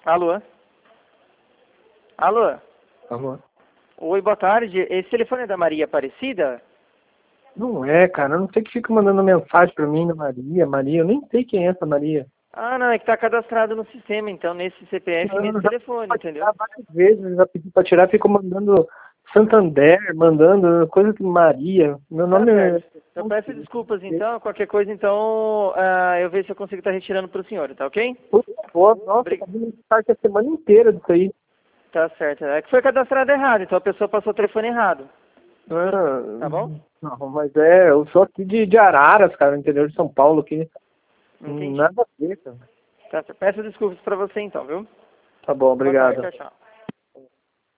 Alô? Alô? Alô? Oi, boa tarde. Esse telefone é da Maria Aparecida? Não é, cara. Eu não sei que fica mandando mensagem pra mim da Maria. Maria, eu nem sei quem é essa Maria. Ah, não, é que tá cadastrado no sistema, então, nesse CPF e Não, nesse já telefone, pra entendeu? tirar várias vezes, já pedi pra tirar, ficou mandando Santander, mandando coisa de Maria. Meu Tá nome é... certo. Eu peço desculpas, então, qualquer coisa, então, eu vejo se eu consigo estar retirando pro senhor, tá ok? Por favor, nossa, Obri- tá vindo mensagem a semana inteira disso aí. Tá certo. É que foi cadastrado errado, então a pessoa passou o telefone errado, tá Ah, bom? não, mas eu sou aqui de Araras, cara, no interior de São Paulo aqui. Entendi. Nada a ver, cara. Tá, peço desculpas pra você, então, viu? Tá bom, Boa tarde, obrigado. tchau, tchau.